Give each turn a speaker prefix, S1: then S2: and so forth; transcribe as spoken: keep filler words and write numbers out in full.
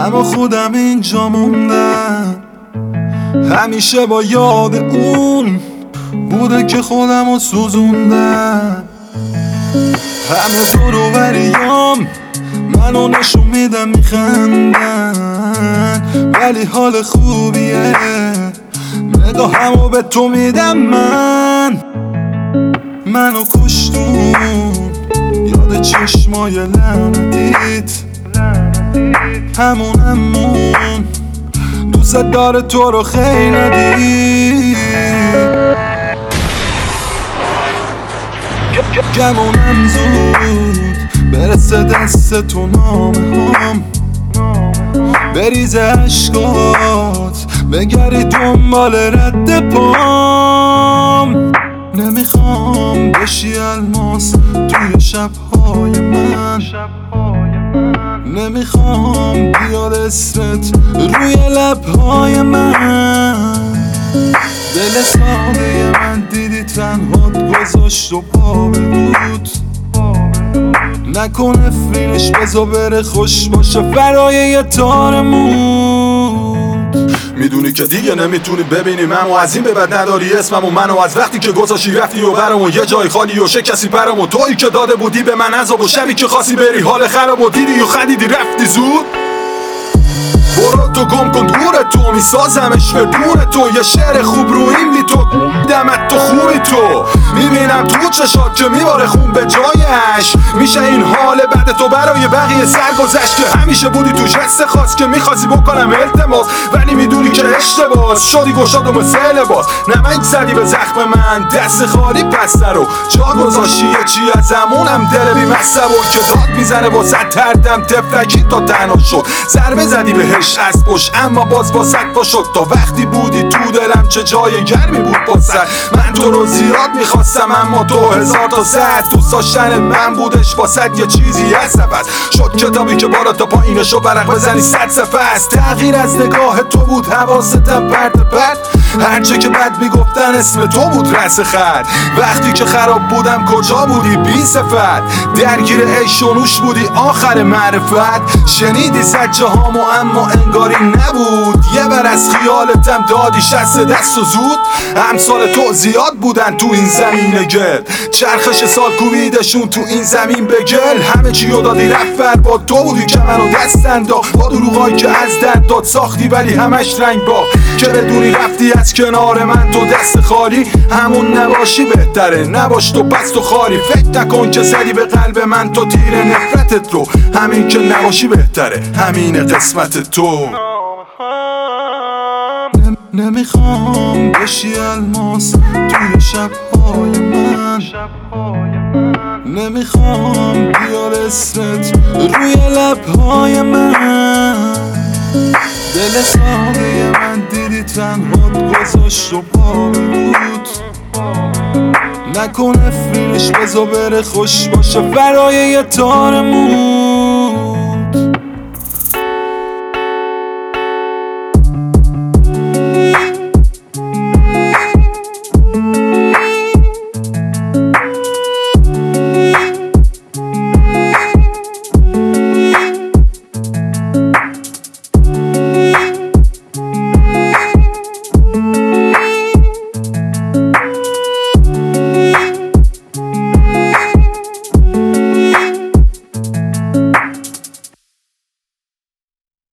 S1: اما خودم اینجا موندم، همیشه با یاد اون بوده که خودم رو سوزوندم. همه برو بریام منو نشون میدم میخندن، ولی حال خوبیه نگاهمو به تو میدم. من منو کشتون یاد چشمای لعنتیت، همون همون دوست داره تو رو خیلی ندید. گمونم زود برسه دست تو نامه هم، بریزه عشقات بگری دنبال رد پام. نمیخوام بشی الماس توی شبهای من، نمیخوام بیاد اسمت روی لبهای من. دل ساده من دیدی تنهات گذاشت و پا بود، نکنه فیلش بزا بره خوش باشه فرای یه تارمون. میدونی که دیگه نمیتونی ببینی منو، از این به بعد نداری اسممو. منو از وقتی که گذاشتی رفتی و برامو یه جای خالی و شکستی پرامو. تویی که داده بودی به من عذاب و شبی که خواستی بری حال خراب و دیدی و خندیدی رفتی زود. برو تو گم کن دور تو، میسازمش به دور تو. یه شعر خوب رو این بی تو دمت تو خوبی تو. میبینم تو چشات که میباره خون به جایش، میشه این حال بعد تو برای بقیه سرگذشت که همیشه بودی تو جست خاص که میخواستی بکنم التماس، ولی میدونی که اشتباه شدی گشاد و مثل لباس. نمک زدی به زخم من دست خالی پسته رو جا گذاشتی یه چی از زمونم دل بی مصب و که داد میزنه با صد تردم تفلکی تا تنها شد. ضربه زدی بهش از پشت اما باز با صد پا شد. تا وقتی بودی تو دلم چه جای گرمی بود با سر. من تو رو زیاد میخواستم اما تو هزار تا زد. دوست داشتن من بودش با صد یه چیزی از نفس شد کتابی که بالا تا پایینشو برق بزنی صد صفحه است. تغییر از نگاه تو بود حواستم پرت پرت، هرچه که بد میگفتن اسم تو بود رس خط. وقتی که خراب بودم کجا بودی بی صفت، درگیر عیش و نوش بودی آخر معرفت. شنیدی زجه هامو اما انگاری نبود، یه بر از خیالتم دادی شست دست و زود. امثال تو زیاد بودن تو این زمین گل، چرخش سال کوبیدشون تو این زمین به گل. همه چیو دادی رفت با تو بودی که منو دست انداخت، با دروغایی که از درد داد ساختی ولی همش رنگ باخت. که بدونی رفتی از کنار من تو دست خالی، همون نباشی بهتره نباش تو پس تو خاری. فکر نکن که زدی به قلب من تو تیر نفرتت رو، همین که نباشی بهتره همین قسمت تو. نمیخوام بشی الماس توی شبهای من، نمیخوام بیار اسمت روی لبهای من. دل ساده من دیدی تنهات گذاشت و پا بود، نکنه فیلش بزا بره خوش باشه فرای یه تارمون.